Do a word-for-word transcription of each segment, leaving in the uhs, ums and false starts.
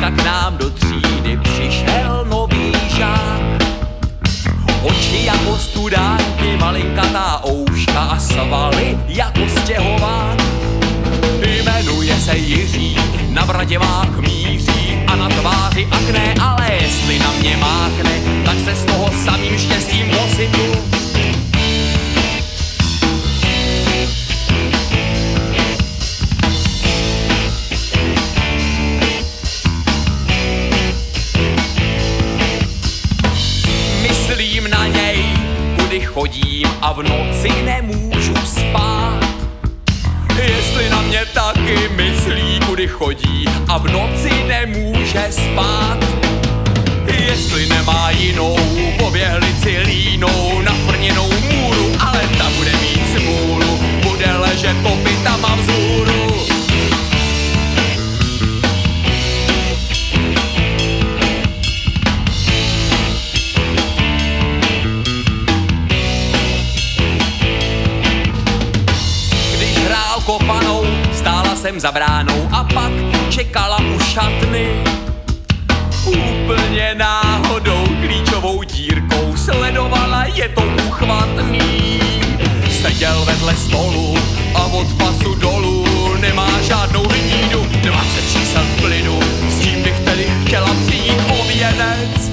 dneska k nám do třídy přišel nový žák. Oči jako studánky, malinkatá ouška a svaly jako stěhovák. Jmenuje se Jiří, na Vraděvách míří a na tváři akné, ale jestli na mě mákne, tak se z toho samým štěstím posypu. Myslím na něj, kudy chodím a v noci nemůžu spát. Jestli na mě taky myslí, kudy chodí a v noci nemůže spát. Jestli nemá jinou, poběhlici línou na frněnou můru, ale ta bude mít smůlu, bude ležet kopytama vzhůru. Kopanou, stála jsem za bránou a pak čekala u šatny. Úplně náhodou klíčovou dírkou sledovala, je to uchvatný. Seděl vedle stolu a od pasu dolů nemá žádnou hnídu, dvacet čísel v plynu, s tím bych tedy chtěla přijít o věnec.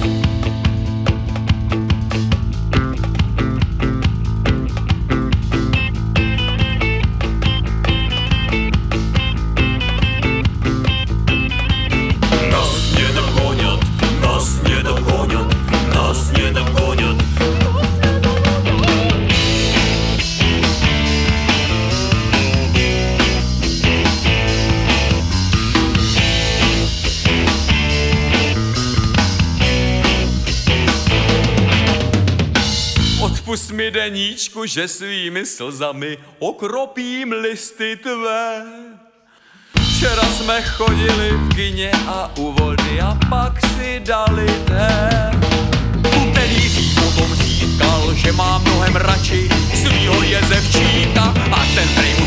Odpusť mi deníčku, že svými slzami okropím listy tvé. Včera jsme chodili v kině a u vody a pak si dali té. Ten Jiří potom říkal, že má mnohem radši svýho jezevčíka a ten prej mu